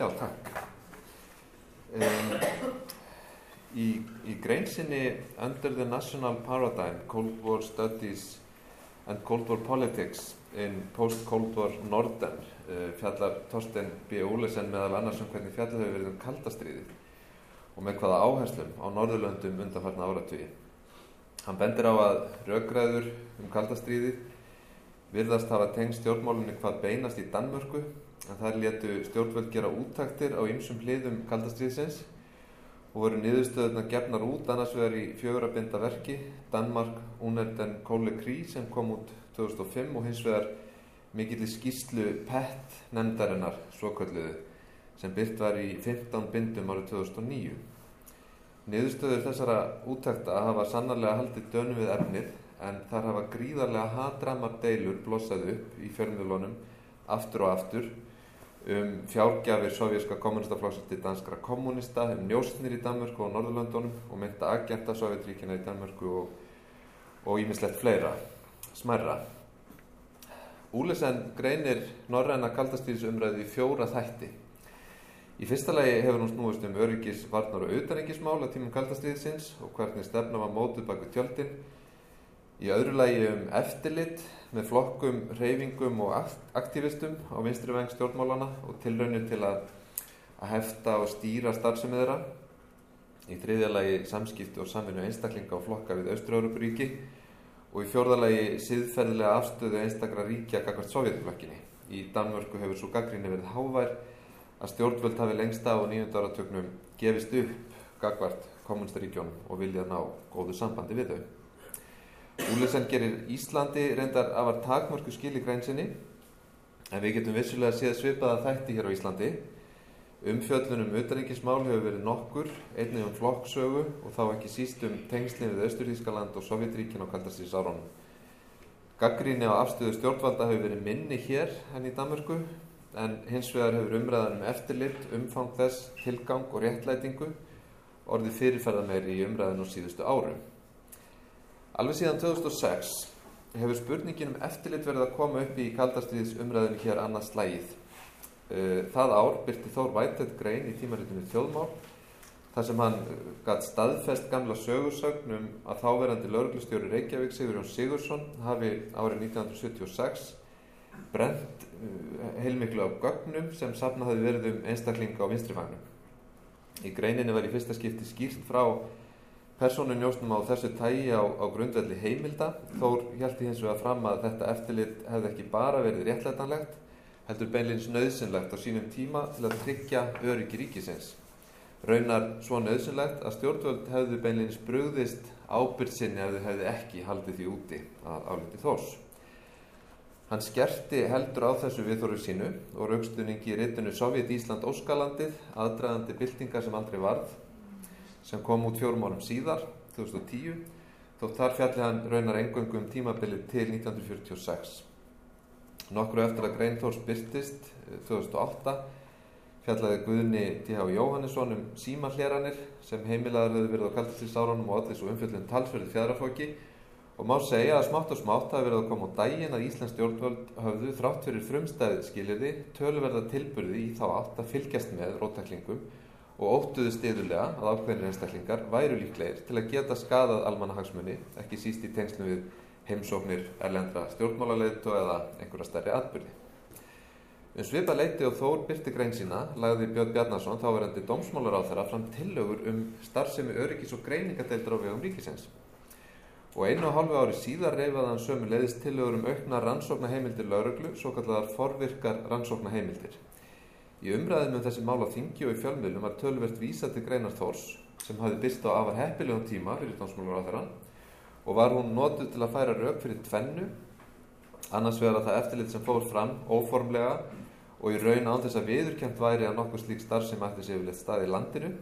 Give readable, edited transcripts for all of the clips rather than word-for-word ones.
Já, takk. Í grein sinni Under the National Paradigm, Cold War Studies and Cold War Politics in Post-Cold War Norden fjallar Thorsteinn B. Olesen meðal annars hvernig fjallað hefur verið kalda stríðið og með hvaða áherslum á Norðurlöndum undanfarna áratugi. Hann bendir á að rökræður kalda stríðið virðast hafa tengst stjórnmálunni hvað beinast í Danmörku, en þar létu stjórnvöld gera úttektir á ýmsum hliðum kalda stríðsins og voru niðurstöðurnar gefnar út annars vegar í 4 binda verki Danmark under den kolde krig sem kom út 2005 og hins vegar mikilli skýrslu PET nefndarinnar svokölluðu sem birt var í 15 bindum árið 2009. Niðurstöður þessara úttekta hafa sannarlega haldið dönum við efnið, en þar hafa gríðarlega hatramar deilur blossað upp í fjölmiðlunum aftur og aftur fjárgjafir sovjerska kommunistaflokksins til danskra kommunista, njósnir í Danmörku og Norðurlöndunum og meinta agenta Sovétríkjanna í Danmörku og ýmislegt fleira, smærra. Olesen greinir norræna kaldastríðsumræðu í 4 þætti. Í fyrsta lagi hefur hún snúist öryggis-, varnar- og utanríkismál á tímum kalda stríðsins og hvernig stefna var mótuð bak við tjöldin. Í öðru lagi eftirlit með flokkum, hreyfingum og aktivistum á vinstri væng stjórnmálana og tilraunir til að hefta og stýra starfsemi þeirra. Í þriðja lagi samskipti og samvinnu einstaklinga og flokka við Austur-Evrópuríki og í 4. lagi siðferðilega afstöðu einstakra ríkja gagnvart Sovétblokkinni. Í Danmörku hefur sú gagnrýni verið hávær að stjórnvöld hafi lengst af á 9. áratugnum gefist upp gagnvart kommunistaríkjónum og viljað ná góðu sambandi við þau. Olesen gerir Íslandi reyndar afar takmörku skil í grein sinni, en við getum vissulega séð svipaða þætti hér á Íslandi. Umfjöllun utanríkismál hefur verið nokkur, einnig flokksögu og þá ekki síst tengslin við Austur-Þýskaland og Sovétríkin á kaldastríðsárunum. Gagnrýni á afstöðu stjórnvalda hefur verið minni hér en í Danmörku, en hins vegar hefur umræðan eftirlit, umfang þess, tilgang og réttlætingu orðið fyrirferðarmeiri í umræðan á síðustu árum. Alveg síðan 2006 hefur spurningin eftirlit verið að koma upp í kaldastríðsumræðinu hér annað slagið. Það ár birti Þór Whitehead grein í tímaritinu Þjóðmál þar sem hann gat staðfest gamla sögursögn að þáverandi lögreglustjóri Reykjavík Sigurjón Sigurðsson hafi árið 1976 brennt heilmiklu af gögnum sem safnað hafi verið einstaklinga á vinstrivagnum. Í greininni var í fyrsta skipti skýrt frá persónunjósnum á þessu tagi á grundvelli heimilda. Þór hélt hins vegar fram að þetta eftirlit hefði ekki bara verið réttlætanlegt, heldur beinlínis nauðsynlegt á sínum tíma til að tryggja öryggi ríkisins. Raunar svo nauðsynlegt að stjórnvöld hefðu beinlínis brugðist ábyrgð sinni ef þau hefðu ekki haldið því úti að áliti Þórs. Hann skerti heldur á þessu viðhorfi sínu og rökstuðningi í ritinu Sovét-Ísland Óskalandið, aðdragandi byltingar sem aldrei varð, sem kom út 4 árum síðar, 2010, þótt þar fjalli hann raunar eingöngu tímabilið til 1946. Nokkru eftir að grein Þórs birtist 2008 fjallaði Guðni T.H. Jóhannesson símahleranir sem heimilaðar höfðu verið á kaldastríðsárunum og allir svo umfjöllun talsverði fjaðrafóki og má segja að smátt og smátt hafi verið að koma á daginn að íslensk stjórnvöld höfðu þrátt fyrir frumstæð skilyrði töluverða tilburði í þá átt að fylgjast með róttaklingum og óttuðust iðulega að ákveðnir einstaklingar væru líklegir til að geta skaðað almannahagsmuni, ekki síst í tengslum við heimsóknir erlendra stjórnmálaleiðtoga eða einhverja stærri atburði. Svipað leyti og Þór birti grein sína lagði Björn Bjarnason, þáverandi dómsmálaráðherra, fram tillögur starfsemi öryggis- og greiningadeildar á vegum ríkisins. Og 1,5 ári síðar reifaði hann sömuleiðis tillögur auknar rannsóknarheimildir lögreglu, svokallaðar forvirkar rannsóknarheimildir. Í umræðum þessi mál á þingi og í fjölmiðlum var töluvert vísað til greinar Þórs sem hafði birst á afar heppilegum tíma fyrir dómsmálaráðherrann og var hún notuð til að færa rök fyrir tvennu, annars vegar að það eftirlit sem fór fram óformlega og í raun án þess að viðurkennt væri að nokkuð slík starfsemi ætti sér yfirleitt stað í landinu,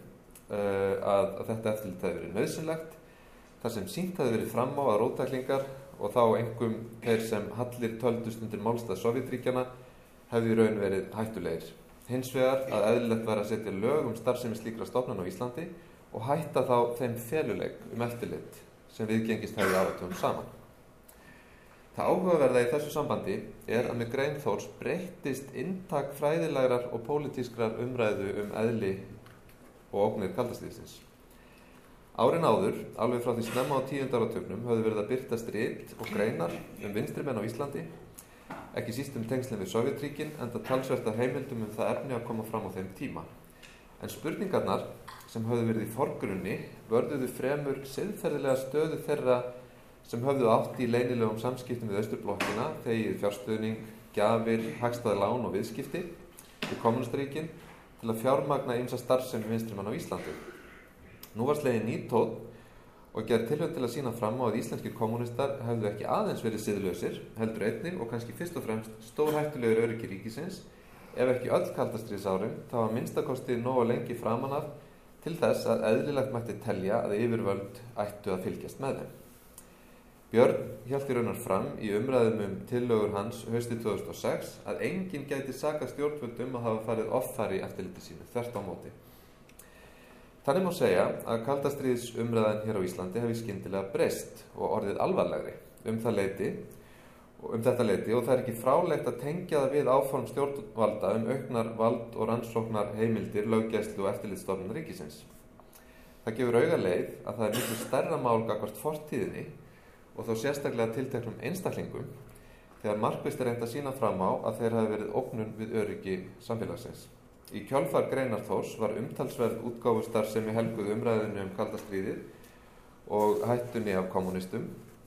að þetta eftirlit hefði verið nauðsynlegt, þar sem sýnt hefði verið fram á að róttæklingar og þá einkum þeir sem hallir töldust undir málstað Sovétríkjanna hefði í raun verið hættulegir. Hins vegar að eðlilegt væri að setja lög starfsemi slíkra stofnana á Íslandi og hætta þá þeim feluleik eftirlit sem viðgengist hefði áratugum saman. Það áhugaverða í þessu sambandi að með grein Þórs breyttist inntak fræðilegrar og pólitískrar umræðu eðli og ógnir kalda stríðsins. Árin áður, alveg frá því snemma á 10. áratugnum, höfðu verið að birtast rit og greinar vinstrimenn á Íslandi, ekki síst tengslin við Sovétríkin, enda talsvert af heimildum það efni að koma fram á þeim tíma. En spurningarnar sem höfðu verið í forgrunni vörðuðu fremur siðferðilega stöðu þeirra sem höfðu átt í leynilegum samskiptum við Austurblokkina, þegið fjárstuðning, gjafir, hagstæð lán og viðskipti við kommunistríkin til að fjármagna ýmsa starfsemi vinstrimanna á Íslandi. Nú var slegin ný tónn og gerð tilraun til að sýna fram á að íslenskir kommunistar hefðu ekki aðeins verið siðlausir, heldur einnig og kannski fyrst og fremst stórhættulegur öryggi ríkisins, ef ekki öll kaldastríðsárin, þá að minnstakosti nógu lengi framan af til þess að eðlilegt mætti telja að yfirvöld ættu að fylgjast með þeim. Björn hélt í raunar fram í umræðum tillögur hans haustið 2006 að enginn gæti sakað stjórnvöld að hafa farið offari í eftirliti sínu, þvert á móti. Þannig má segja að kaldastríðsumræðan hér á Íslandi hefði skyndilega breyst og orðið alvarlegri þetta leyti og það ekki frálegt að tengja það við áform stjórnvalda auknar vald og rannsóknar heimildir, löggæslu og eftirlitsstofnun ríkisins. Það gefur augaleið að það miklu stærra mál gagnvart fortíðinni og þó sérstaklega tilteknum einstaklingum þegar markvisst reynt að sýna fram á að þeir hafi verið ógnun við öryggi samfélagsins. Í kjölfar greinar Þórs var umtalsverð útgáfustarfsemi helguð umræðinu kalda stríðið og hættunni af kommunistum.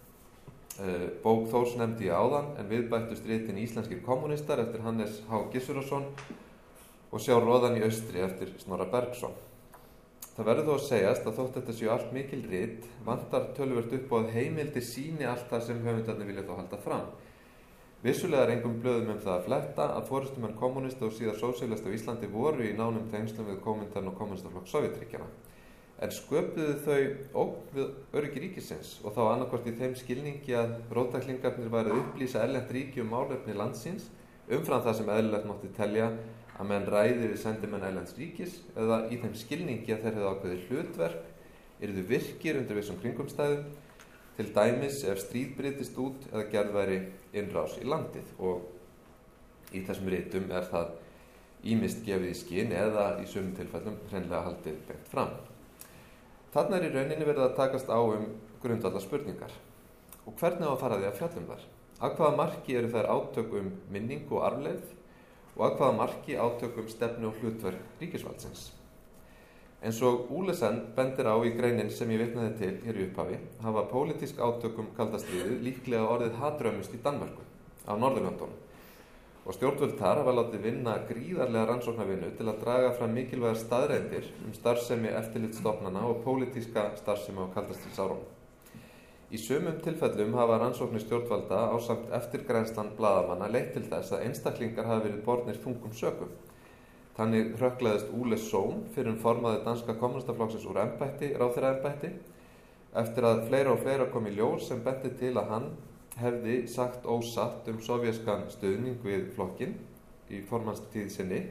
Bók Þórs nefndi ég áðan en viðbættust ritin Íslenskir kommunistar eftir Hannes H. Gissurarson og Sjá roðan í austri eftir Snorra Bergsson. Það verður þó að segjast að þótt þetta séu allt mikil rit vantar töluvert upp á að heimildir sýni allt það sem höfundarnir vilja þó halda fram. Vissulega engum blöðum það að fletta að forystumenn kommunista og síðar sósíalista á Íslandi voru í nánum tengslum við Kominterns og kommunistaflokk Sovétríkjanna. En sköpuðu þau ógn við öryggi ríkisins og þá annarkvort í þeim skilningi að róttæklingarnir væru að upplýsa erlent ríki málefni landsins umfram það sem eðlilegt mátti telja að menn ræði við sendimenn erlends ríkis eða í þeim skilningi að þeir hefðu ákveðið hlutverk, yrðu virkir undir vissum kringumstæðum, til dæmis ef stríð brytist út eða gerð væri innrás í landið og í þessum ritum það ýmist gefið í skyn eða í sumum tilfellum hreinlega haldið beint fram. Þarna í rauninni verið að takast á grundvallar spurningar. Og hvernig á að fara því að fjalla þar? Að hvaða marki eru þær átök minningu og arfleifð og að hvaða marki átök stefnu og hlutverk ríkisvaldsins? Eins og Olesen bendir á í greinin sem ég vitnaði til hér í upphafi, hafa pólitísk átök kalda stríðið líklega orðið hatraumust í Danmörku, á Norðurlöndunum. Og stjórnvöld þar hafa látið vinna gríðarlega rannsóknarvinnu til að draga fram mikilvægar staðreyndir starfsemi eftirlitsstofnana og pólitíska starfsemi á kalda stríðsárunum. Í sumum tilfellum hafa rannsóknir stjórnvalda ásamt eftirgrænslan blaðamanna leitt til þess að einstaklingar hafa verið bornir þungum sökum. Þannig hrökklaðist Ole Sohn fyrir formaður danska kommunistaflokksins úr ráðherraembætti eftir að fleira og fleira kom í ljós sem benti til að hann hefði sagt ósatt sovéskan stuðning við flokkinn í formannstíð sinni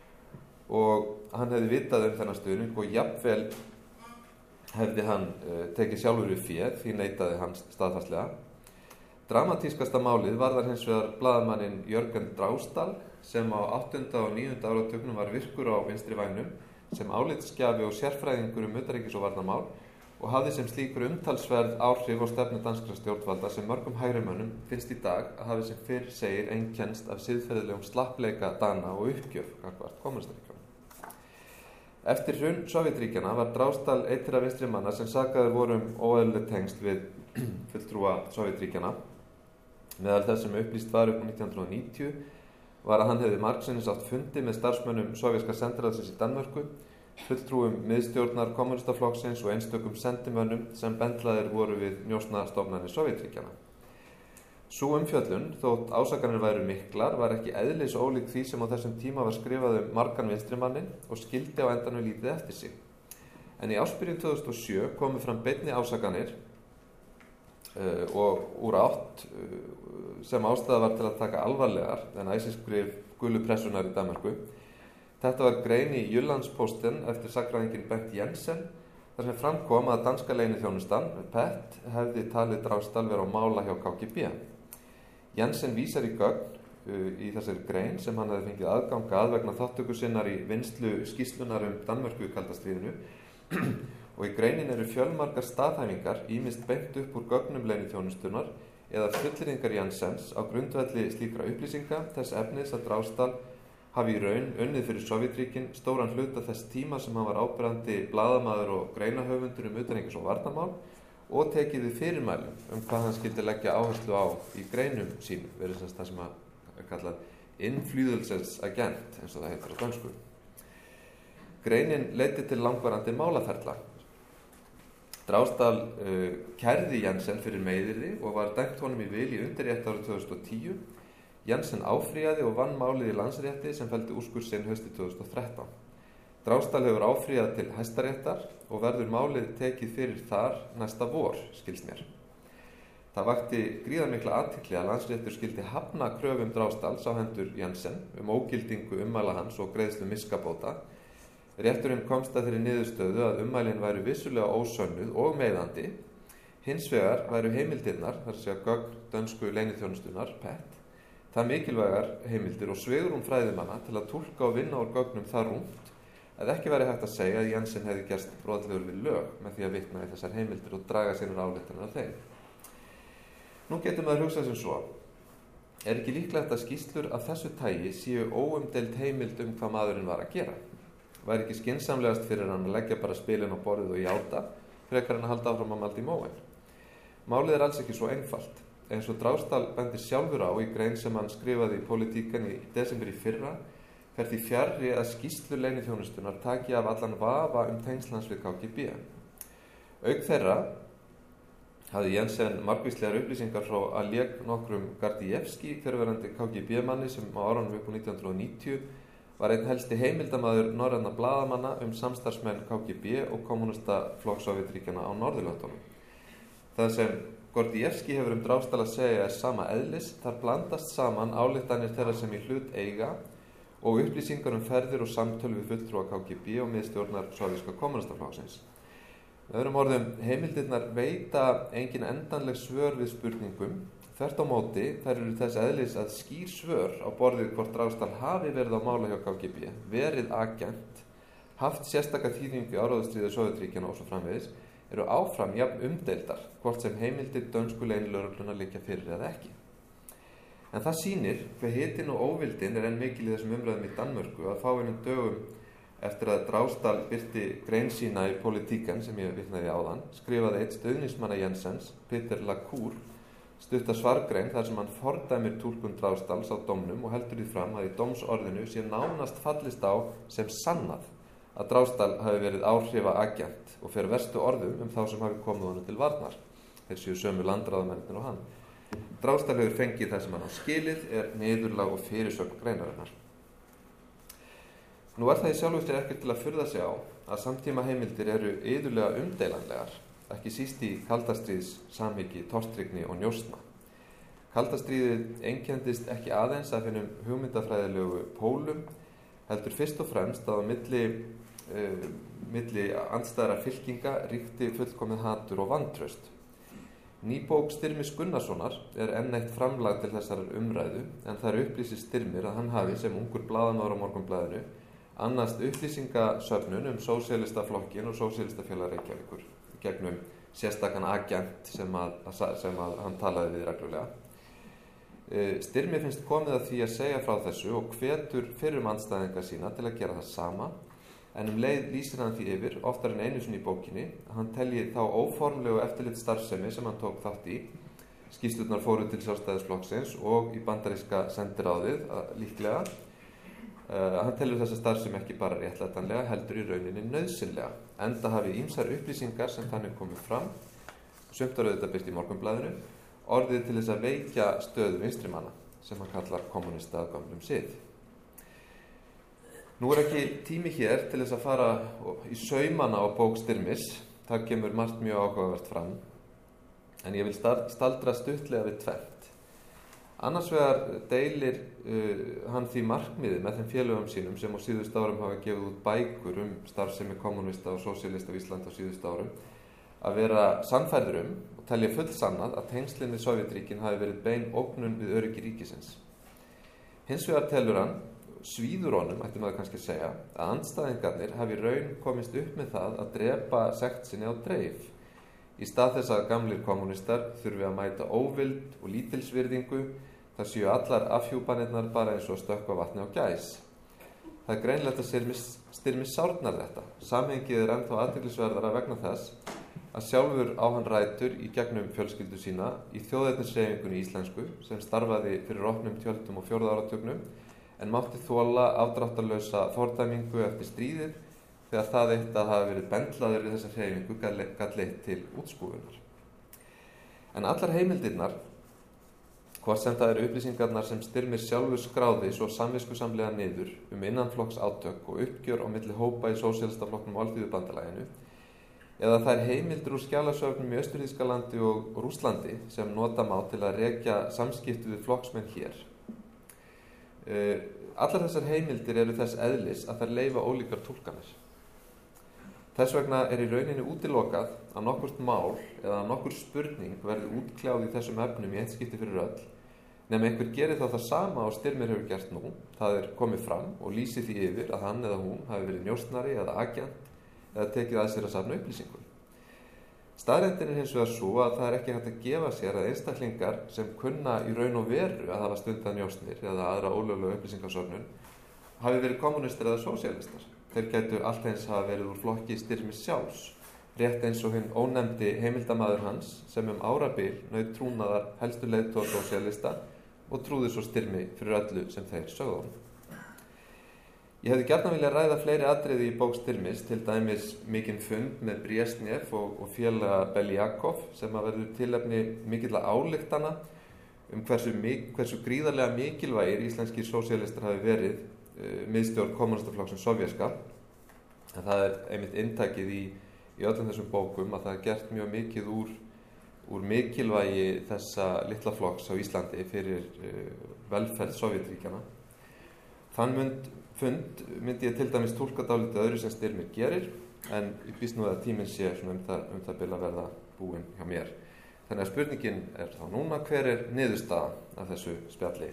og hann hefði vitað þennan stuðning og jafnvel hefði hann tekið sjálfur við féð því neitaði hann staðfastlega. Dramatískasta málið varðar hins vegar blaðamanninn Jörgen Draustal sem á 8. og 9. áratugnum var virkur á vinstri vægnum sem álitsgjafi og sérfræðingur utanríkis- og varnarmál og hafði sem slíkur umtalsverð áhrif á stefnu danskra stjórnvalda sem mörgum hægrimönnum finnst í dag að hafi sem fyrr segir einkennst af siðferðilegum slappleika Dana og uppgjöf gagnvart kommunistríkjunum. Eftir hrun Sovétríkjanna var Draustal einn þeirra vinstri manna sem sakaður voru óeðlileg tengsl við fulltrúa Sovétríkjanna. Meðal þess sem upplýst var upp á 1990 var að hann hefði margsinnis átt fundi með starfsmönnum sovéska sendiráðsins í Danmörku, fulltrúum miðstjórnar kommunistaflokksins og einstökum sendimönnum sem bendlaðir voru við njósnastofnanir Sovétríkjanna. Sú umfjöllun, þótt ásakanir væru miklar, var ekki eðlis ólík því sem á þessum tíma var skrifað margan vinstrimannin og skildi á endanum lítið eftir sig. En í ársbyrjun 2007 komu fram beinni ásakanir og úr átt sem ástæða var til að taka alvarlegar en æsiskrif gulu pressunar í Danmörku. Þetta var grein í Jyllandsposten eftir sagnfræðinginn Bent Jensen þar sem framkom að danska leyniþjónustan PET hefði talið Draustal vera á mála hjá KGB. Jensen vísar í gögn í þessari grein sem hann hefði fengið aðgang að vegna þátttöku sinnar í vinnslu skýrslunar Danmörku í kalda stríðinu og í greinin eru fjölmargar staðhæfingar ýmist beint upp úr gögnum leyniþjónustunnar eða fullyrðingar Jensens á grundvelli slíkra upplýsinga þess efnis að Dragstal hafi í raun unnið fyrir Sovétríkin stóran hluta þess tíma sem hann var áberandi blaðamaður og greinahöfundur utanríkis- og varnarmál og tekið við fyrirmælum hvað hann skyldi leggja áherslu á í greinum sínum, verið sem það sem er kallað innflytelsesagent eins og það heitir á dönsku. Greinin leiddi til langvarandi málaferla. Dragstal kærði Jensen fyrir meiðyrði og var dæmt honum í vil í undirrétt árið 2010. Jensen áfrýjaði og vann málið í landsrétti sem felldi úrskurð sinn haustið 2013. Dragstal hefur áfrýjað til Hæstaréttar og verður málið tekið fyrir þar næsta vor, skilst mér. Það vakti gríðarmikla athygli að Landsréttur skyldi hafna kröfum Dragstals á hendur Jensen ógildingu ummæla hans og greiðslu miskabóta. Rétturinn komst að þeirri niðurstöðu að ummælin væru vissulega ósönnuð og meiðandi. Hins vegar væru heimildirnar, þar sé að gögn dönsku leyniþjónustunnar, PET, það mikilvægar heimildir og svigrúm fræðimanna til að túlka og vinna úr gögnum það rúmt að ekki væri hægt að segja að Jensen hefði gerst brotlegur við lög með því að vitna í þessar heimildir og draga sínar ályktanir af þeim. Nú getur maður hugsað sem svo. Er ekki líklegt að skýrslur af þessu tagi séu óumdeild heimild hvað maðurinn var að gera? Væri ekki skynsamlegast fyrir hann að leggja bara spilin á borðið og játa frekar en að halda áfram að malda í móinn? Málið er alls ekki svo einfalt. Eins og Dragstal bendir sjálfur á í grein sem hann skrifaði í Politiken í desember í fyrra fer því fjarri að skýrslur leyniþjónustunnar taki af allan vafa tengsl hans við KGB. Auk þeirra hafði Jensen margvíslegar upplýsingar frá Oleg nokkrum Gardijevski, fyrrverandi KGB-manni sem á árunum upp á 1990 var einn helsti heimildamaður norrænna blaðamanna samstarfsmenn KGB og kommunista flokks Sovétríkjanna á Norðurlöndunum. Það sem Gordijevski hefur Dragstal að segja er sama eðlis, þar blandast saman ályktanir þeirra sem í hlut eiga og upplýsingar ferðir og samtöl við fulltrúa KGB og miðstjórnar sovéska kommunistaflokksins. Með öðrum orðum, heimildirnar veita engin endanleg svör við spurningum. Þvert á móti, þær eru þess eðlis að skýr svör á borðið hvort Dragstal hafi verið á mála hjá KGB, verið agent, haft sérstaka þýðingu í áráðastríði Sovétríkjanna og svo framvegis, eru áfram jafn umdeildar, hvort sem heimildir dönsku leynilögreglunnar liggja fyrir eða ekki. En það sýnir hve hitinn og óvildin er enn mikil í þessum umræðum í Danmörku að fáeinum dögum eftir að Dragstal birti grein sína í Politiken sem ég vitnaði áðan, skrifaði einn stuðningsmanna Jensens, Peter Lacour, stutta svargrein þar sem hann fordæmir túlkun Dragstals á dómnum og heldur því fram að í dómsorðinu sé nánast fallist á sem sannað að Dragstal hafi verið áhrifaagent og fer verstu orðum þá sem hafi komið honum til varnar. Þeir séu sömu landráðamennir og hann. Dragstal hefur fengið það sem hann á skilið er niðurlag og fyrirsögn greinarinnar. Nú er það í sjálfu sér ekkert til að furða sig á að samtíma heimildir eru iðulega umdeilanlegar, ekki síst í kaldastríðs samhengi tortryggni og njósna. Kaldastríðið einkendist ekki aðeins af hinum hugmyndafræðilegu pólum, heldur fyrst og fremst að á milli andstæðra fylkinga ríkti fullkomið hatur og vantraust. Ný bók Styrmis Gunnarssonar er enn eitt framlag til þessar umræðu, en það upplýsir Styrmir að hann hafi sem ungur blaðamaður á Morgunblaðinu annast upplýsingasöfnun sósíalistaflokkin og sósíalistafélag Reykjavíkur gegnum sérstakan agent sem að hann talaði við reglulega. Styrmi finnst komið að því að segja frá þessu og hvetur fyrrum andstæðinga sína til að gera það sama, en leið lýsir hann því yfir, oftar en einu sinni í bókinni, að hann telji þá óformlegu eftirlitsstarfsemi sem hann tók þátt í. Skýrslurnar fóru til Sjálfstæðisflokksins og í bandaríska sendiráðið líklega. Hann telur þessa starfsemi ekki bara réttlætanlega, heldur í rauninni nauðsynlega, enda hafi ýmsar upplýsingar sem þannig komið fram, sumt var auðvitað birt í Morgunblaðinu, orðið til þess að veikja stöðu vinstrimanna sem hann kallar kommunista af gamlum sið. Nú er ekki tími hér til þess að fara í saumana á bók Styrmis, þar kemur margt mjög áhugavert fram, en ég vil staldra stuttlega við tvennt. Annars vegar deilir hann því markmiði með þeim félögum sínum sem á síðustu árum hafa gefið út bækur starfsemi kommunista og sósíalista á Íslandi á síðustu árum, að vera sannfærður og telja fullsannað að tengslin við Sovétríkin hafi verið bein ógnun við öryggi ríkisins. Hins vegar telur hann, svíður honum, ætti maður kannski að segja, að andstæðingarnir hafi raun komist upp með það að drepa sekt sinni á dreif. Í stað þess að gamlir kommunistar þurfi að mæta óvild og lítilsvirðingu, þar séu allar afhjúpanirnar bara eins og stökkva vatni á gæs. Það greinlegt að Styrmi sárnar þetta. Samhengið ennþá athyglisverðara vegna þess að sjálfur á hann rætur í gegnum fjölskyldu sína í þjóðernishreyfingunni íslensku sem starfaði fyrir opnum tjöldum og 4. áratugnum en mátti þola afdráttarlausa fordæmingu eftir stríðið þegar það eitt að hafa verið bendlaður í þessa hreyfingu gat leitt til útskúfunar. En allar heimildirnar, hvort sem það eru upplýsingarnar sem Styrmir sjálfur skráði svo samviskusamlega niður innanflokks átök og uppgjör á milli hópa í sósíalistaflokknum og Alþýðubandalaginu, eða þær heimildir úr skjalasöfnum í Austur-Þýskalandi og Rússlandi sem nota má til að rekja samskipti við flokksmenn hér. Allar þessar heimildir eru þess eðlis að þær leyfa ólíkar túlkanir. Þess vegna í rauninni útilokað að nokkurt mál eða nokkur spurning verði útkljáð í þessum efnum í eitt skipti fyrir öll, nema einhver gerir þá það sama og Styrmir hefur gert nú, það komið fram og lýsi því yfir að hann eða hún hafi verið njósnari eða agent eða tekið að sér að safna upplýsingum. Staðreyndin hins vegar svo að það ekki hægt að gefa sér að einstaklingar sem kunna í raun og veru að hafa stundað njósnir eða aðra ólöglega upplýsingasöfnun hafi verið kommunistar eða sósíalistar. Þeir gætu allt eins hafa verið úr flokki Styrmis sjálfs, rétt eins og hinn ónefndi heimildamaður hans sem árabil naut trúnaðar helstu leiðtoga sósíalista og trúði svo Styrmi fyrir öllu sem þeir sögðu honum. Ég hefði gjarnan viljað ræða fleiri atriði í bók Styrmis, til dæmis mikinn fund með Brezhnev og félaga Beljakov sem verður tilefni mikilla ályktana hversu gríðarlega mikilvægir íslenskir sósíalistar hafi verið miðstjórn kommunistaflokksins sovjerska. En það einmitt inntakið í öllum þessum bókum að það gert mjög mikið úr mikilvægi þessa litla flokks á Íslandi fyrir velferð Sovétríkjanna. Þann fund myndi ég til dæmis túlka dálítið öðru sem Styrmir gerir, en ég býst nú að tíminn sé það bil að verða búinn hjá mér. Þannig að spurningin þá núna, hver niðurstaða af þessu spjalli?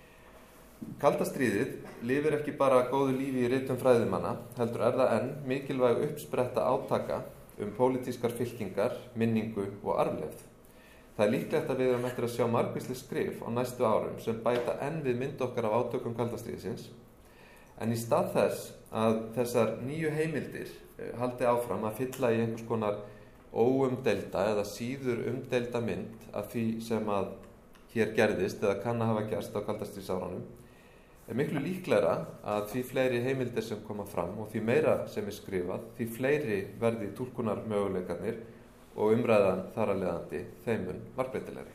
Kalda stríðið lifir ekki bara góðu lífi í ritum fræðimanna, heldur það enn mikilvæg uppspretta átaka pólitískar fylkingar, minningu og arfleifð. Það líklegt að við erum eftir að sjá margvísleg skrif á næstu árum sem bæta enn við mynd okkar af átökum kalda stríðsins, en í stað þess að þessar nýju heimildir haldi áfram að fylla í einhvers konar óumdeilda eða síður umdeilda mynd af því sem að hér gerðist eða kann að hafa gerst á kalda stríðsárunum, miklu líklegra að því fleiri heimildir sem koma fram og því meira sem skrifað, því fleiri verði túlkunar möguleikarnir og umræðan þar að leiðandi þeim mun margbreytilegri.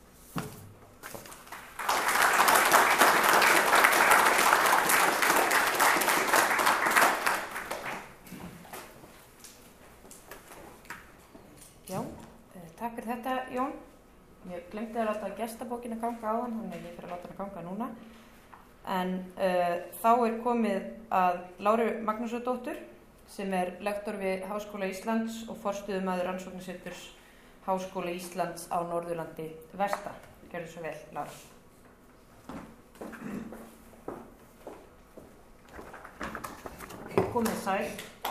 Já, takk fyrir þetta, Jón. Ég glemdi að láta gestabókina ganga áðan, þannig að ég fyrir að láta hana ganga núna. En þá komið að Láru Magnúsardóttur sem lektor við Háskóla Íslands og forstöðumaður rannsóknarseturs Háskóla Íslands á Norðurlandi vestra. Gjörðu svo vel, Lára. Komið sæl.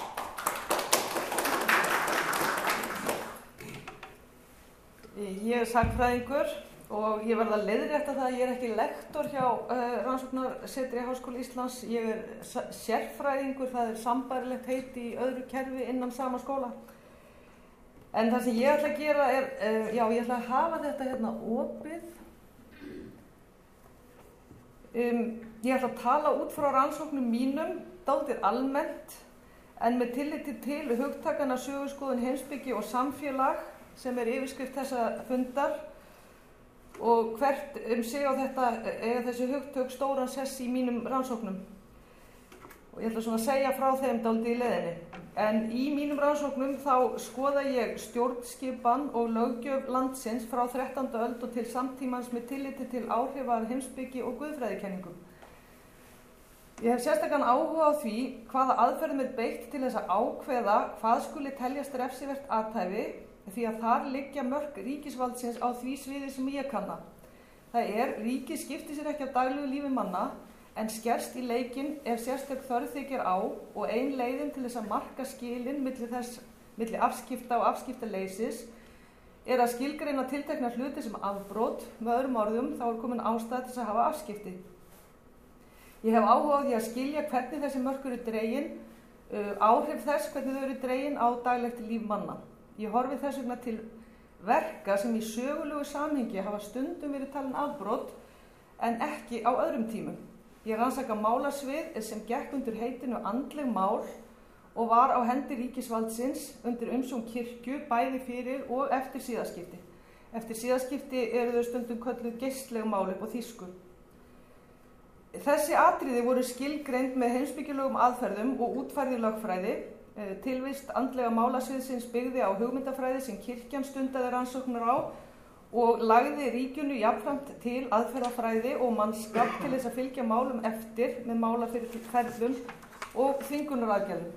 Ég sagnfræðingur og ég verð að leiðrétta það að ég ekki lektor hjá rannsóknarsetri Háskóla Íslands. Ég sérfræðingur, það sambærilegt heiti í öðru kerfi innan sama skóla. En það sem ég ætla að gera ég ætla að hafa þetta hérna opið. Ég ætla að tala út frá rannsóknum mínum, dálítið almennt, en með tilliti til hugtakana söguskoðun, heimspeki og samfélag sem yfirskrift þessa fundar. Og hvert sig á þetta eiga þessi hugtök stóran sess í mínum rannsóknum. Og ég ætla svona að segja frá þeim dálítið í leiðinni. En í mínum rannsóknum þá skoða ég stjórnskipan og löggjöf landsins frá 13. öld og til samtímans með tilliti til áhrifa af heimspeki og guðfræðikenningum. Ég hef sérstakann áhuga á því hvaða aðferðum beitt til þess að ákveða hvað skuli teljast refsivert athæfi því að þar liggja mörk ríkisvaldsins á því sviði sem ég kanna. Það ríkið skiptir sér ekki af daglegu lífi manna en skerst í leikinn ef sérstök þörf þykir á og ein leiðin til þess að marka skilin milli afskipta og afskiptaleysis að skilgreina tiltekna hluti sem afbrot. Með öðrum orðum þá komin ástæða til þess að hafa afskipti. Ég hef áhuga á því að skilja hvernig þessi mörk eru dregin, áhrif þess hvernig þau eru dregin á daglegt líf manna. Ég horfi þess vegna til verka sem í sögulegu samhengi hafa stundum verið talin afbrot en ekki á öðrum tímum. Ég rannsaka málasvið sem gekk undir heitinu andleg mál og var á hendi ríkisvaldsins undir umsjón kirkju bæði fyrir og eftir siðaskipti. Eftir siðaskipti eru þau stundum kölluð geistleg mál upp á þýsku. Þessi atriði voru skilgreind með heimspekilegum aðferðum og útfærð í lögfræði. Tilvist andlega málasviðsins byggði á hugmyndafræði sem kirkjan stundaði rannsóknir á og lagði ríkinu jafnframt til aðferðafræði og mannskap til þess að fylgja málum eftir með málaferlum og þvingunaraðgerðum.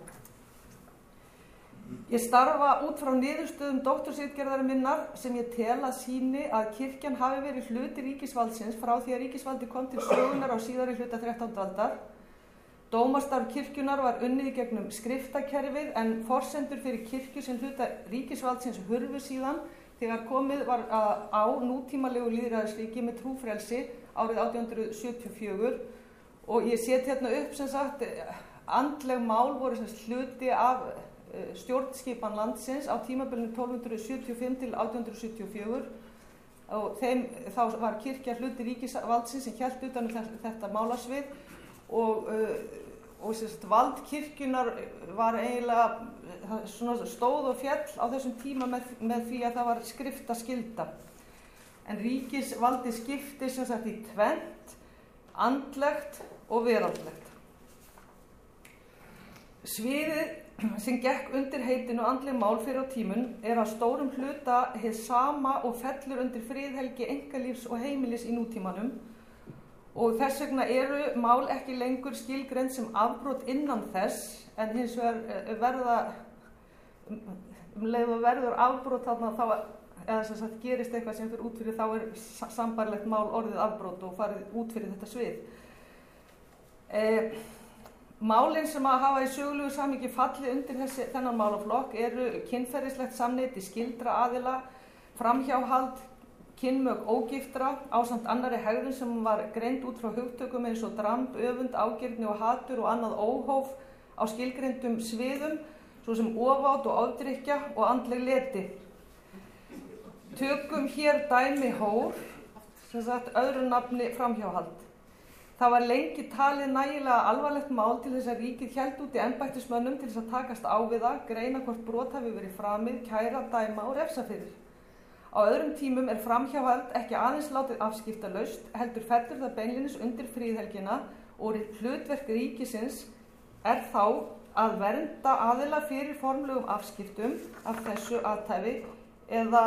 Ég starfa út frá niðurstöðum doktorsritgerðar minnar sem ég tel að sýni að kirkjan hafi verið hluti ríkisvaldsins frá því að ríkisvaldi kom til sögunar á síðari hluta 13. aldar. Dómastarf kirkjunar var unnið í gegnum skriftakerfið en forsendur fyrir kirkju sem hluta ríkisvaldsins hurfu síðan þegar komið var á nútímalegu lýðræðisríki með trúfrelsi árið 1874 og ég set hérna upp sem sagt andleg mál voru sem hluti af stjórnskipan landsins á tímabilinu 1275 til 1874 og þá var kirkja hluti ríkisvaldsins sem hélt utan þetta málasvið og vald kirkjunar var eiginlega stóð og fjall á þessum tíma með því að það var skriftaskylda. En ríkisvaldi skipti sem sagt í tvennt, andlegt og veraldlegt. Sviðið sem gekk undir heitinu andleg mál fyrir á tímun að stórum hluta hið sama og fellur undir friðhelgi einkalífs og heimilis í nútímanum og þess vegna eru mál ekki lengur skilgreind sem afbrot innan þess en hins vegar verða leið og verður afbrot þarna þá eða sem sagt gerist eitthvað sem fyrir út fyrir þá sambærilegt mál orðið afbrot og farið út fyrir þetta svið. Málin sem að hafa í sögulegu samhengi fallið undir þennan málaflokk eru kynferðislegt samneyti skyldra aðila, framhjáhald, kynmök ógiftra ásamt annarri hegðun sem var greind út frá hugtökum eins og dramb, öfund, ágirni og hatur og annað óhóf á skilgreindum sviðum svo sem ofát og ofdrykkja og andleg leti. Tökum hér dæmi hór, sem sagt öðru nafni framhjáhald. Það var lengi talið nægilega alvarlegt mál til þess að ríkið hélt úti embættismönnum til þess að takast á við það, greina hvort brot hafi verið framið, kæra, dæma og refsa fyrir. Á öðrum tímum framhjáhald ekki aðeins látið afskiptalaust, heldur fellur það beinlínis undir friðhelgina og hlutverk ríkisins þá að vernda aðila fyrir formlegum afskiptum af þessu athæfi eða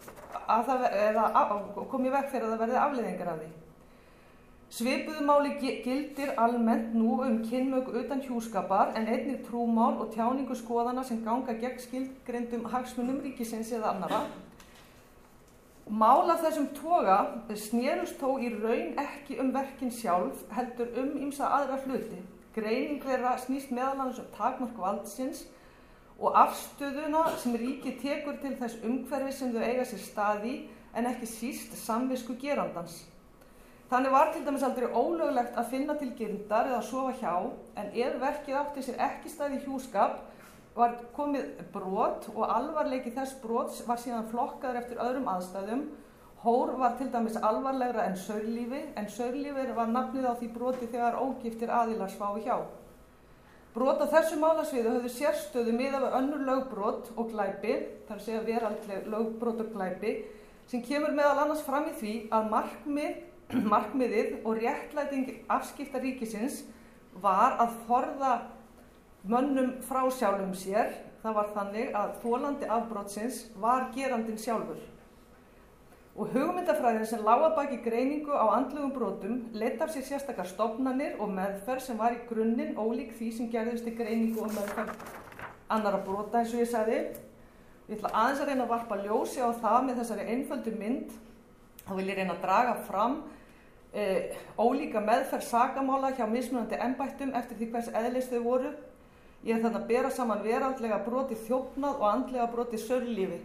koma í veg fyrir að það verði afleiðingar af því. Svipuðu máli gildir almennt nú kynmök utan hjúskapar en einnig trúmál og tjáningu skoðana sem ganga gegn skilgreindum hagsmunum ríkisins eða annarra. Mál af þessum toga snerust þó í raun ekki verkin sjálf, heldur ýmsa aðra hluti. Greining þeirra snýst meðal annars takmörk valdsins og afstöðuna sem ríkið tekur til þess umhverfi sem þau eiga sér stað í en ekki síst samvisku gerandans. Þannig var til dæmis aldrei ólöglegt að finna til girndar eða sofa hjá en verkið átti sér ekki stað í hjúskap var komið brot og alvarleiki þess brots var síðan flokkaður eftir öðrum aðstæðum. Hór var til dæmis alvarlegra en saurlífi var nafnið á því broti þegar ógiftir aðilar sváfu hjá. Brot á þessu málasviðu höfðu sérstöðu miðað við önnur lögbrot og glæpi, þar að segja veraldleg lögbrot og glæpi, sem kemur meðal annars fram í því að markmiðið og réttlæting afskipta ríkisins var að forða mönnum frá sjálfum sér. Það var þannig að þolandi afbrotsins var gerandinn sjálfur. Og hugmyndafræðin sem lá að baki greiningu á andlegum brotum leiddi af sér sérstakar stofnanir og meðferð sem var í grunninn ólík því sem gerðist í greiningu og meðferð annarra brota eins og ég sagði. Ég ætla aðeins að reyna að varpa ljósi á það með þessari einföldu mynd. Þá vil ég reyna að draga fram ólíka meðferð sakamála hjá mismunandi embættum eftir því hvers eðlis þau voru. Ég þannig að bera saman veraldlega broti þjófnað og andlega broti saurlífi.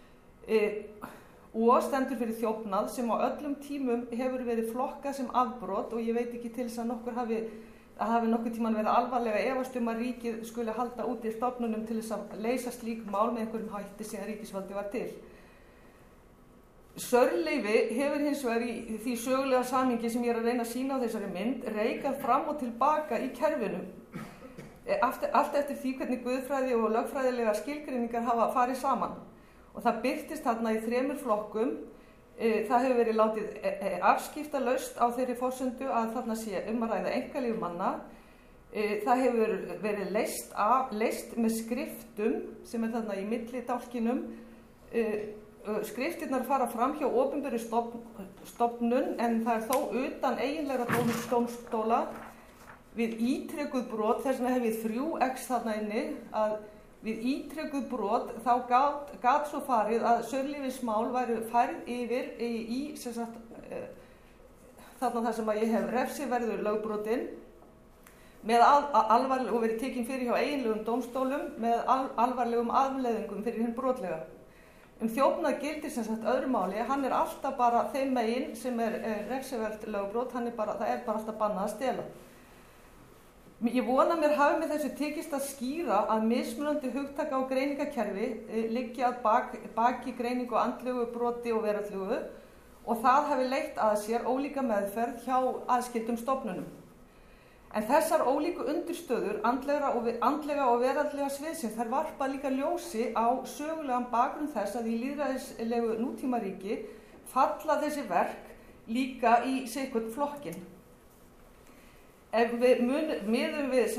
Og stendur fyrir þjófnað sem á öllum tímum hefur verið flokkað sem afbrot, og ég veit ekki til þess að hafi nokkur tíman verið alvarlega efast að ríkið skuli halda úti stofnunum til þess að leysa slík mál með einhverjum hætti sem ríkisvaldi var til. Saurleyfi hefur hins vegar í því sögulega samhengi sem ég er að reyna að sýna á þessari mynd reikað fram og tilbaka í kerfinu. Allt eftir því hvernig guðfræði og lögfræðilega skilgreiningar hafa farið saman. Og það birtist þarna í 3 flokkum. Það hefur verið látið afskiptalaust á þeirri forsendu að þarna sé að ræða einkalíf manna. Það hefur verið leyst með skriftum sem er þarna í milli dálkinum. Skriftirnar fara fram hjá opinberri stofnun en það er þó utan eiginlegra dómstóla við ítrekuð brot. Þess vegna hef ég 3x þarna inni að við ítrekuð brot þá gat svo farið að saurlífismál væru færð yfir í þarna þar sem að ég hef refsiverður lögbrotin með alvarlegum og verið tekin fyrir hjá eiginlegum dómstólum með alvarlegum afleiðingum fyrir hinn brotlega. Þjófnað gildir öðru máli, hann er alltaf bara þeim megin sem er refsivert lögbrot, það er bara alltaf bannað að stela. Ég vona mér hafi með þessu tekist að skýra að mismunandi hugtaka og greiningakerfi liggi að baki greiningu og andlegu broti og veraldlegu og það hafi leitt að sér ólíka meðferð hjá aðskildum stofnunum. En þessar ólíku undirstöður andlega og veraldlega sviðsins þær varpa líka ljósi á sögulegan bakgrunn þess að í lýðræðislegu nútímaríki falla þessi verk líka í sérhvern flokkinn. Ef við miðum við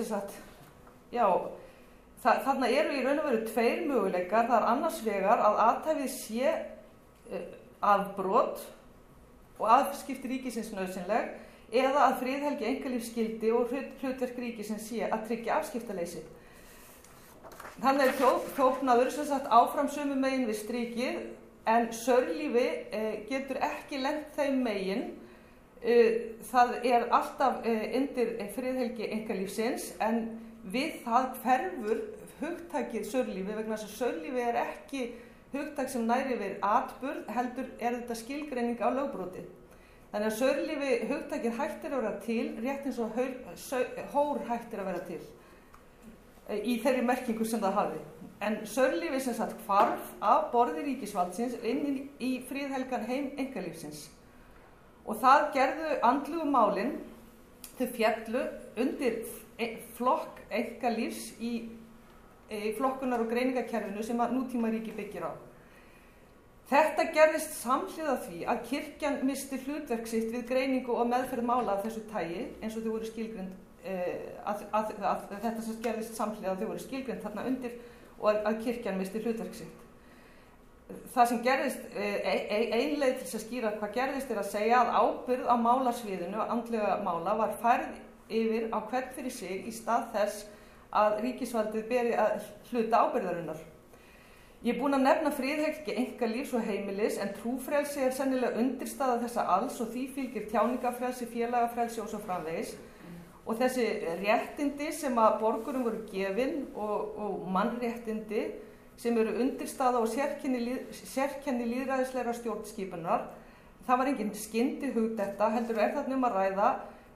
þarna eru í raun og veru 2 möguleikar. Það er annars vegar að athæfið sé afbrot og afskipti ríkisins nauðsynleg eða að friðhelgi einkalífsgildi og hlutverk ríkisins sé að tryggja afskiptaleysi. Þannig er þjófnaður áfram sömu megin við strikið en saurlífi getur ekki lent þeim megin. Það er alltaf undir friðhelgi einkalífsins en við það hverfur hugtakið saurlífi vegna þess að saurlífi er ekki hugtak sem næri við atburð, heldur er þetta skilgreining á lögbroti. Þannig að saurlífi hugtakið hættir að vera til, rétt eins og hór hættir að vera til í þeirri merkingu sem það hafi. En saurlífi hvarf af borði ríkisvaldsins inn í friðhelgan heim einkalífsins. Og það gerðu andlegu málin, þau féllu undir flokk einkalífs í flokkunar- og greiningakerfinu sem að nútímaríki byggir á. Þetta gerðist samhliða því að kirkjan missti hlutverk sitt við greiningu og meðferð mála af þessu tagi eins og þau voru skilgreind þetta gerðist samhliða að þau voru skilgreind þarna undir og að kirkjan missti hlutverk sitt. Það sem gerðist, ein leið til að skýra hvað gerðist er að segja að ábyrgð á málasviðinu og andlega mála var færð yfir á hvern fyrir sig í stað þess að ríkisvaldið beri að hluta ábyrgðarinnar. Ég er búin að nefna friðhelgi einkalífs og heimilis en trúfrelsi er sennilega undirstaða þessa alls og því fylgir tjáningafrelsi, félagafrelsi og svo framvegis. Og þessi réttindi sem að borgurum voru gefin og mannréttindi sem eru undirstaða og sérkenni lýðræðislegra stjórnskipunar, það var engin skyndir hugdetta, heldur er þarna að ræða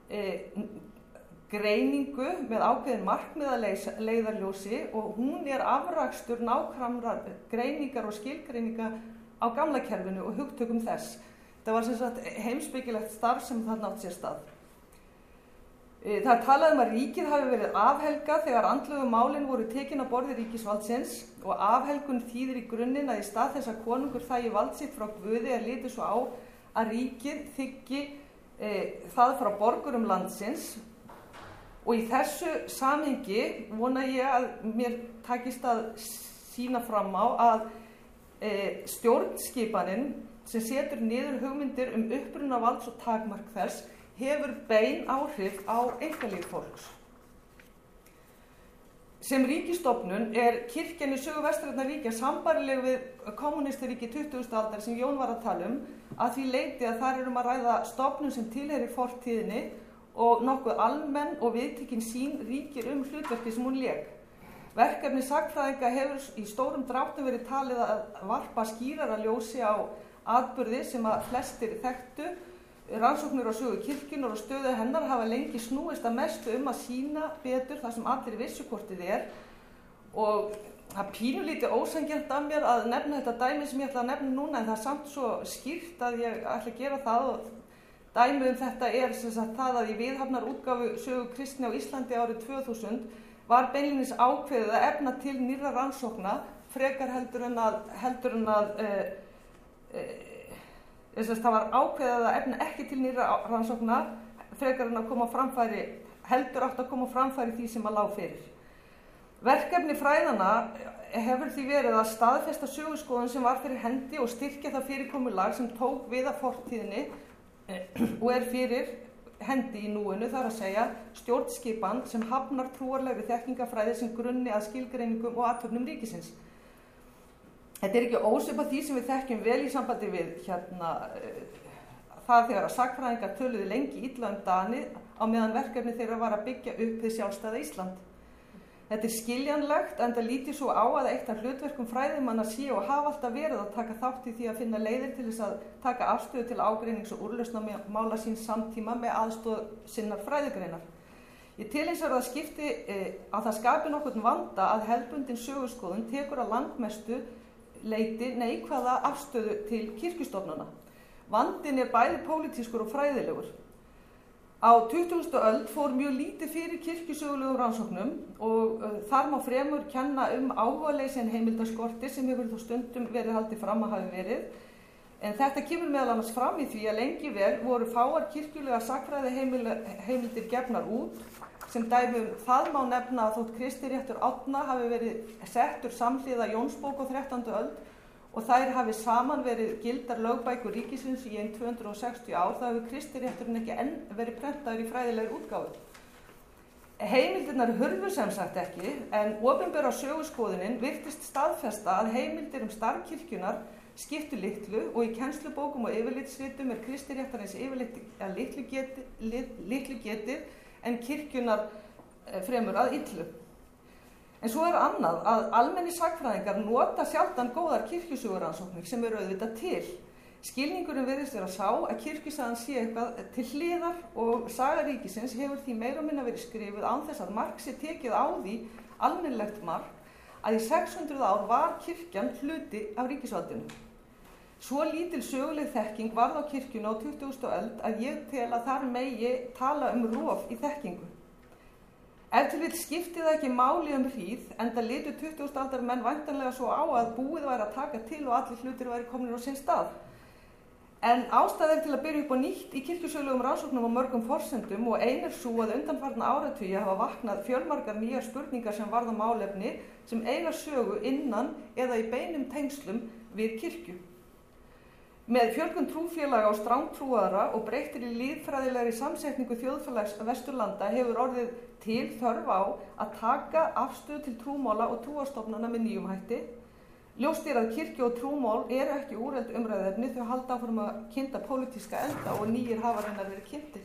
greiningu með ákveðin markmiðaleiðarljósi og hún er afrakstur nákvæmrar greiningar og skilgreininga á gamla kerfinu og hugtökum þess. Það var heimspekilegt starf sem þarna átt sér stað. Það er talað að ríkið hafi verið afhelgað þegar andlegu málin voru tekin á borði ríkisvaldsins og afhelgun þýðir í grunninn að í stað þess að konungur þægi vald sitt frá Guði er litið svo á að ríkið þiggi það frá borgurum landsins. Og í þessu samhengi vona ég að mér takist að sýna fram á að stjórnskipanin sem setur niður hugmyndir uppruna valds og takmark þess hefur bein áhrif á einkalíf fólks. Sem ríkisstofnun kirkjan í sögu vestrænna ríkja sambærileg við kommunistaríki 20. aldar sem Jón var að tala að því leyti að þar að ræða stofnun sem tilheyrir fortíðinni og nokkuð almenn og viðtekin sýn ríkir hlutverki sem hún lék. Verkefni sagnfræðinga hefur í stórum dráttum verið talið að varpa skýrara ljósi á atburði sem að flestir þekktu. Rannsóknir á sögu kirkjunnar og stöðu hennar hafa lengi snúist að mestu að sýna betur það sem allir vissu hvort þið og það pínulítið ósanngjarnt af mér að nefna þetta dæmi sem ég ætla að nefna núna en það samt svo skýrt að ég ætla að gera það og dæmi þetta sem sagt það að í viðhafnarútgáfu sögu kristni á Íslandi árið 2000 var beinlínis ákveðið að efna til nýrra rannsókna frekar heldur en að það var ákveðið að efna ekki til nýrra rannsókna frekar en að koma á framfæri heldur átt að koma á framfæri því sem að lá fyrir. Verkefni fræðanna hefur því verið að staðfesta söguskoðun sem var fyrir hendi og styrkja það fyrirkomulag sem tók við af fortíðinni og fyrir hendi í núinu, þar að segja stjórnskipan sem hafnar trúarlegri þekkingafræði sem grunni að skilgreiningum og athöfnum ríkisins. Þetta ekki ósvipað því sem við þekkjum vel í sambandi við það þegar að sagnfræðingar töluðu lengi illa Dani á meðan verkefni þeirra var að byggja upp hið sjálfstæða Ísland. Þetta skiljanlegt enda lítið svo á að eitt af hlutverkum fræðimanna sé og hafa alltaf verið að taka þátt í því að finna leiðir til þess að taka afstöðu til ágreinings og úrlausnarmála síns samtíma með aðstoð sinnar fræðigreinar. Ég tel hins vegar að það skapi nokkurn vanda að hefðbundin söguskoðun tekur að langmestu leiti neikvæða afstöðu til kirkjustofnana. Vandinn bæði pólitískur og fræðilegur. Á 20. öld fór mjög lítið fyrir kirkjusögulegum rannsóknum og þar má fremur kenna áhugaleysi en heimildaskorti sem hefur þó stundum verið haldið fram að hafi verið. En þetta kemur meðal annars fram í því að lengi vel voru fáar kirkjulega sagnfræðiheimildir gefnar út. Sem dæmi það má nefna að þótt Kristiréttur Árna hafi verið settur samhliða Jónsbók á 13. öld og þær hafi saman verið gildar lögbækur ríkisins í 260 ár, þá hefur Kristirétturinn ekki enn verið prentaður í fræðilegri útgáfu. Heimildirnar hurfu sem sagt ekki, en opinbera söguskoðunin virtist staðfesta að heimildir starf kirkjunar skiptu litlu og í kennslubókum og yfirlitsritum Kristiréttarins yfirleitt litlu getið en kirkjunar fremur að illu. En svo annað að almennir sagnfræðingar nota sjaldan góðar kirkjusögurannsóknir sem auðvitað til. Skilningurinn virðist vera sá að kirkjusagan sé eitthvað til hliðar og saga ríkisins hefur því meira og minna verið skrifuð án þess að mark sé tekið á því almennilegt mark að í 600 ár var kirkjan hluti af ríkisvaldinu. Svo lítil söguleg þekking varð á kirkjuna á 20. öld að ég tel að þar megi tala rof í þekkingu. Ef til vill skipti það ekki máli hríð, enda litu 20. aldar menn væntanlega svo á að búið væri að taka til og allir hlutir væri komnir á sinn stað. En ástæða til að byrja upp á nýtt í kirkjusögulegum rannsóknum á mörgum forsendum og ein sú að undanfarna áratugi hafa vaknað fjölmargar nýjar spurningar sem varða málefni sem eiga sögu innan eða í beinum tengslum við kirkju. Með fjölgun trúfélaga og strángtrúaðra og breyttir í lýðfræðilegri samsetningu þjóðfélags Vesturlanda hefur orðið til þörf á að taka afstöðu til trúmála og trúarstofnana með nýjum hætti. Ljóst að kirkju og trúmál eru ekki úreld umræðefni þau halda áfram að kynda pólitíska enda og nýjir hafa raunar verið kynntir.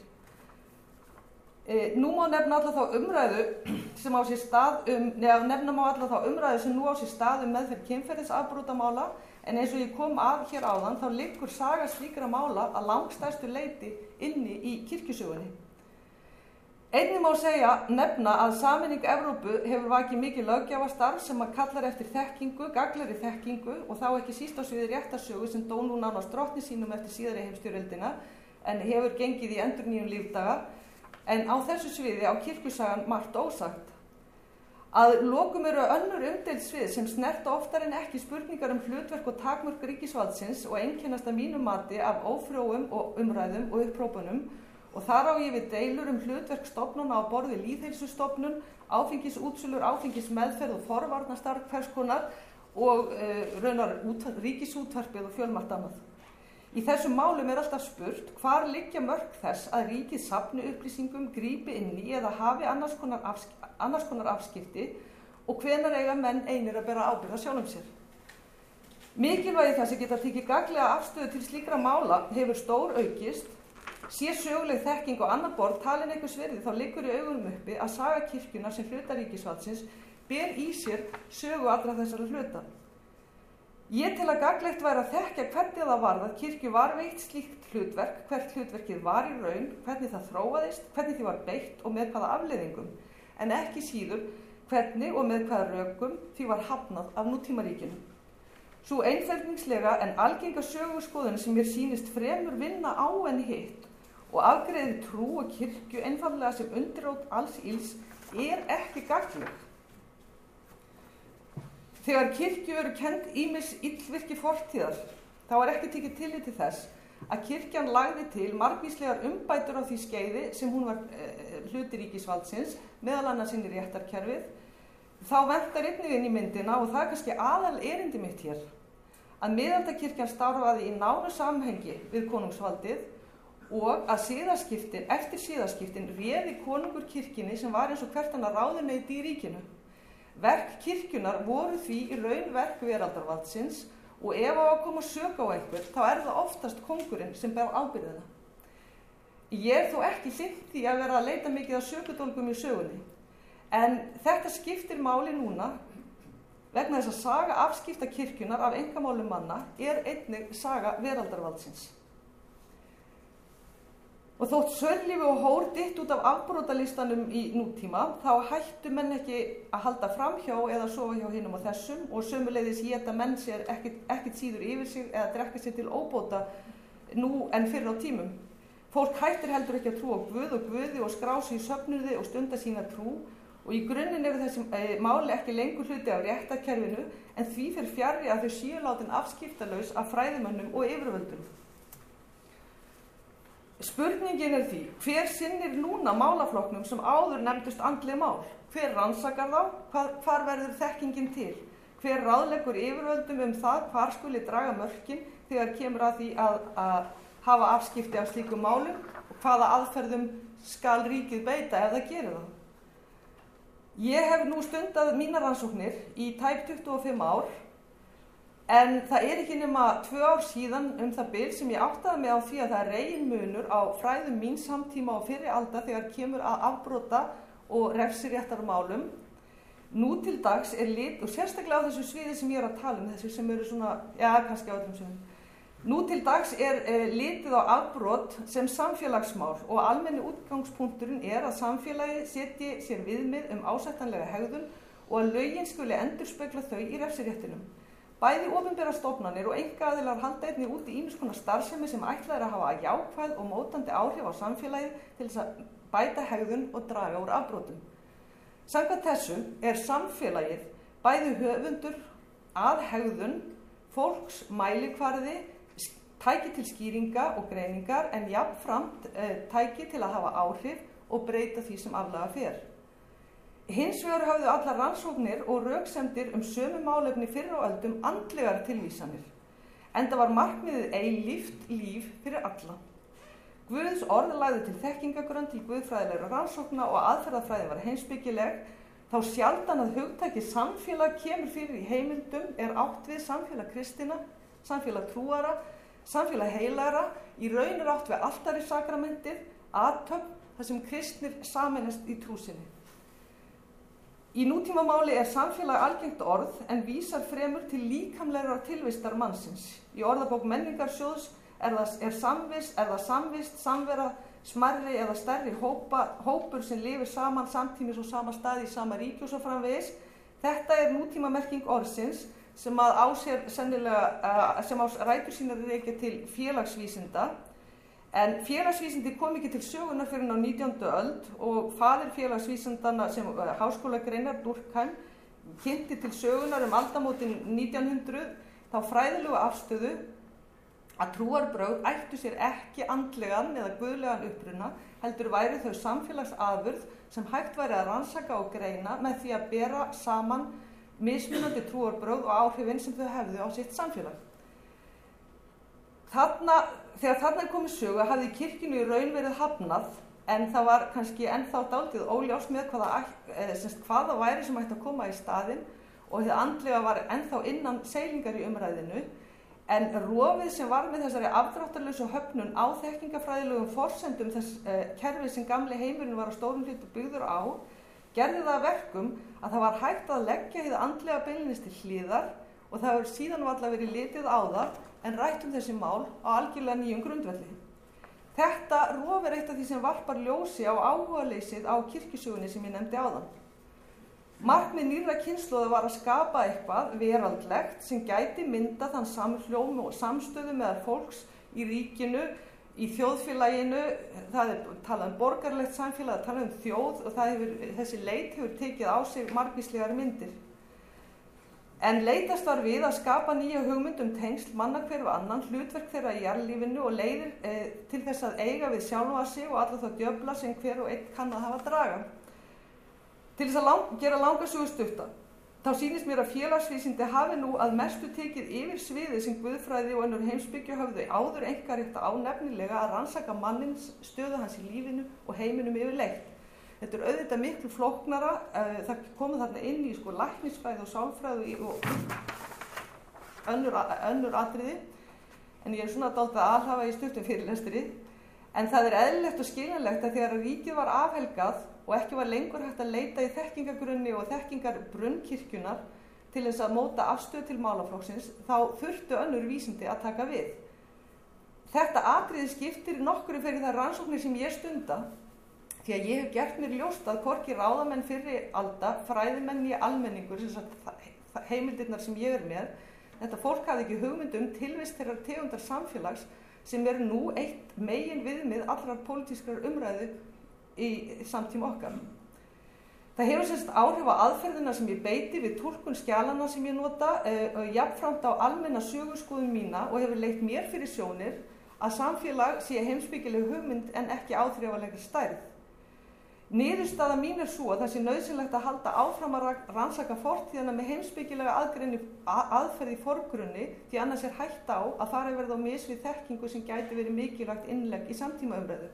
Nú má nefna alla þá umræðu sem á sér stað nú á sér stað meðferð kynferðisafbrotamála, en eins og ég kom að hér áðan þá liggur saga slíkra mála að langstærstu leyti inni í kirkjusögunni. Einnig má nefna að sameining Evrópu hefur vakið mikið löggjafarstarf sem að kallar eftir gagnlegri þekkingu og þá ekki síst á sviði réttarsögu sem dó nú nánast drottni sínum eftir síðari heimsstyrjöldina en hefur gengið í endurnýjun lífdaga. En á þessu sviði á kirkjusagan margt ósagt. Að lokum eru önnur umdeild svið sem snerta oftar en ekki spurningar hlutverk og takmörk ríkisvaldsins og einkennast að mínu mati af ófrjóum og umræðum og upphrópunum og þar á ég við deilur hlutverk stofnana á borð við lýðheilsustofnun, áfengisútsölur, áfengismeðferð og forvarnastarf hvers konar og raunar ríkisútvarpið og fjölmargt annað. Í þessum málum alltaf spurt hvar liggja mörk þess að ríkið safni upplýsingum, grípi inn í eða hafi annars konar afskipti og hvenær eiga menn einir að bera ábyrgð á sjálfum sér. Mikilvægi þess að geta tekið gagnlega afstöðu til slíkra mála hefur stór aukist. Sé söguleg þekking á annað borð talin einhvers virði, þá liggur í augunum uppi að saga kirkjunnar sem hluta ríkisvaldsins ber í sér sögu allra þessara hluta. Ég tel að gagnlegt væri að þekkja hvernig það varð að kirkju var veitt slíkt hlutverk, hvert hlutverkið var í raun, hvernig það þróaðist, hvernig því var beitt og með hvaða afleiðingum, en ekki síður hvernig og með hvaða rökum því var hafnað af nútímaríkinu. Sú einfeldningslega en algenga söguskoðun sem mér sýnist fremur vinna á en hitt og afgreiði trú og kirkju einfaldlega sem undirrót alls ills ekki gagnleg. Þegar kirkju eru kennd ýmis illvirki fortíðar, þá ekki tekið tillit til þess að kirkjan lagði til margvíslegar umbætur á því skeiði sem hún var hluti ríkisvaldsins, meðal annars inn í réttarkerfið. Þá ventar einnig inn í myndina, og það kannski aðal erindi mitt hér, að miðaldakirkjan starfaði í nánu samhengi við konungsvaldið og að siðaskiptin, eftir siðaskiptin réði konungur kirkjunni sem var eins og hvert annað ráðuneyti í ríkinu. Verk kirkjunnar voru því í raun verk veraldarvaldsins og ef á að koma sök á einhver, þá það oftast kóngurinn sem ber ábyrgðina. Ég þó ekki hlynnt því að vera að leita mikið að sökudólgum í sögunni, en þetta skiptir máli núna vegna þess að saga afskipta kirkjunnar af einkamálum manna einnig saga veraldarvaldsins. Og þótt sörlífi og hór dytt út af afbrotalistanum í nútíma, þá hættu menn ekki að halda framhjá eða sofa hjá hinum og þessum, og sömuleiðis éta menn sér ekkert síður yfir sig eða drekka sér til óbóta nú en fyrr á tímum. Fólk hættir heldur ekki að trúa á Guð og Guði og skrá sig í söfnuði og stunda sína trú, og í grunninn eru þessi máli ekki lengur hluti af réttarkerfinu, en því fer fjarri að þau séu látin afskiptalaus af fræðimönnum og yfirvöldum. Spurningin því, hver sinnir núna málaflokknum sem áður nefndust andleg mál? Hver rannsakar þá? Hvar verður þekkingin til? Hver ráðleggur yfirvöldum það hvar skuli draga mörkin þegar kemur að því að hafa afskipti af slíkum málum og hvaða aðferðum skal ríkið beita ef það gerir það? Ég hef nú stundað mínar rannsóknir í tæp 25 ár, en það ekki nema 2 ár síðan það bil sem ég áttaði mig á því að það reginmunur á fræðum mín samtíma og fyrri alda þegar kemur að afbrota og refsiréttarmálum. Nú til dags lit, og sérstaklega á þessu sviði sem ég að tala þessu sem eru svona, kannski á öllum sviðum. Nú til dags litið á afbrot sem samfélagsmál og almenni útgangspunkturinn að samfélagi setji sér viðmið ásættanlega hegðun og að lögin skuli endurspegla þau í refsiréttinum. Bæði opinberar stofnanir og einkaaðilar halda einnig út í ýmiss konar starfsemi sem ætlað að hafa jákvæð og mótandi áhrif á samfélagið til þess að bæta hegðun og draga úr afbrotum. Samkvæmt þessu samfélagið bæði höfundur að hegðun, fólks mælikvarði, tæki til skýringa og greiningar, en jafnframt tæki til að hafa áhrif og breyta því sem aflaga fer. Hins vegar höfðu allar rannsóknir og röksemdir sömu málefni fyrr á öldum andlegar tilvísanir, enda var markmiðið eilíft líf fyrir alla. Guðs orð lagði til þekkingagrunn til guðfræðilegra rannsókna og aðferðafræðin var heimspekileg, þá sjaldan að hugtakið samfélag kemur fyrir í heimildum átt við samfélag kristina, samfélag trúara, samfélag heilagra, í raun átt við altarissakramentið, athöfn þar sem kristnir sameinast í trú sinni. Í nútímamáli samfélag algengt orð en vísar fremur til líkamlegrar tilvistar mannsins. Í orðabók Menningarsjóðs það samvist, samvera, smærri eða stærri hópur sem lifir saman samtímis og sama stað í sama ríki og svo framvegis. Þetta nútímamerking orðsins sem á rætur sínar rekja til félagsvísinda. En félagsvísindi kom ekki til sögunar fyrir á 19. öld og faðir félagsvísindana sem háskólagreinar Durkheim kynnti til sögunar aldamótin 1900 þá fræðilegu afstöðu að trúarbrögð ættu sér ekki andlegan eða guðlegan uppruna, heldur væri þau samfélagsafurð sem hægt væri að rannsaka og greina með því að bera saman mismunandi trúarbrögð og áhrifin sem þau hefðu á sitt samfélag. Þegar þarna komið sögu hafði kirkjunni í raun verið hafnað en það var kannski ennþá dálítið óljóst með hvað það væri sem ætti að koma í staðinn og það andlega var ennþá innan seilingar í umræðinu. En rofið sem var með þessari afdráttarlausu höfnun á þekkingafræðilegum forsendum þess kerfi sem gamli heimurinn var á stórum hluta byggður á, gerði það að verkum að það var hægt að leggja hið andlega beinlínis til hliðar og það hefur síðan varla verið litið á það en rætt þessi mál á algjörlega nýjum grundvelli. Þetta rof eitt af því sem varpar ljósi á áhugaleysið á kirkjusögunni sem ég nefndi áðan. Markmið nýrra kynslóða var að skapa eitthvað veraldlegt sem gæti mynda þann samhljóm og samstöðu meðal fólks í ríkinu, í þjóðfélaginu, það talað borgarlegt samfélag, talað þjóð og þessi leit hefur tekið á sig margvíslegar myndir. En leitast var við að skapa nýja hugmynd tengsl manna hver við annan, hlutverk þeirra í jarðlífinu og leiðir til þess að eiga við sjálfa sig og alla þá djöfla sem hver og einn kann að hafa draga. Til þess að gera langa sögu stutta, þá sýnist mér að félagsvísindi hafi nú að mestu tekið yfir sviðið sem guðfræði og önnur heimspeki höfðu áður einkarétt á nefnilega að rannsaka mannins, stöðu hans í lífinu og heiminum yfirleitt. Þetta auðvitað miklu flóknara, það komið þarna inn í læknisfræði og sálfræði og önnur atriði, en ég svona dálítið að alhafa í stuttum fyrirlestri. En það eðlilegt og skiljanlegt að þegar ríkið var afhelgað og ekki var lengur hægt að leita í þekkingagrunni og þekkingarbrunn kirkjunnar til þess að móta afstöðu til málaflokksins, þá þurftu önnur vísindi að taka við. Þetta atriði skiptir nokkru fyrir þær rannsóknir sem ég stunda, því að ég hef gert mér ljóst að hvorki ráðamenn fyrri alda, fræðimenn í almenningur, heimildirnar sem ég með, þetta fólk hafði ekki hugmynd tilvist þeirrar tegundar samfélags sem nú eitt megin viðmið allrar pólitískrar umræðu í samtíma okkar. Það hefur áhrif á aðferðina sem ég beiti við túlkun skjalanna sem ég nota, jafnframt á almenna sögurskoðun mína og hefur leitt mér fyrir sjónir að samfélag sé heimspekileg hugmynd en ekki áþreifanlegri stærð. Niðurstaða mín sú að það sé nauðsynlegt að halda áfram að rannsaka fortíðina með heimspekilega aðferð í forgrunni, því annars hætta á að fara verða á mis við þekkingu sem gæti verið mikilvægt innlegg í samtímaumræðu.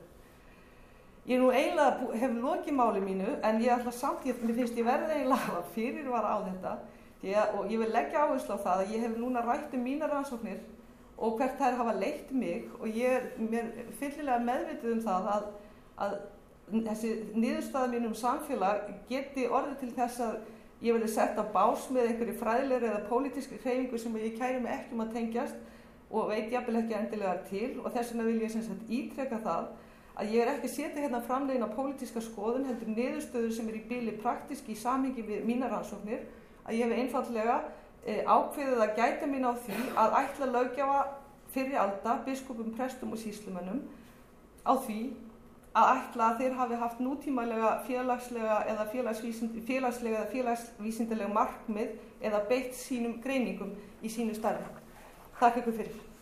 Ég nú eiginlega hef lokið máli mínu, en ég ætla samt, mér finnst ég verði eiginlega að fyrirvara á þetta, og ég vil leggja áherslu á það að ég hef núna rætt mínar rannsóknir og hvert þær hafa leitt mig og ég mér fyllilega meðvituð það að þessi niðurstaða mín samfélag geti orðið til þess að ég verði sett á bás með einhverju fræðilegri eða pólitískri hreyfingu sem ég kæri mig ekki að tengjast og veit jafnvel ekki endilega til, og þess vegna vil ég ítreka það að ég ekki setja hérna framlegin á pólitíska skoðun, heldur niðurstöður sem í bili praktísk í samhengi við mínar rannsóknir, að ég hef einfaldlega ákveðið að gæta mín á því að ætla löggjafa fyrri alda, biskupum, prestum og sýslumönnum á því að ætla að þeir hafi haft nútímalega félagslega eða félagsvísindilega markmið eða beitt sínum greiningum í sínu starfi. Takk ykkur fyrir.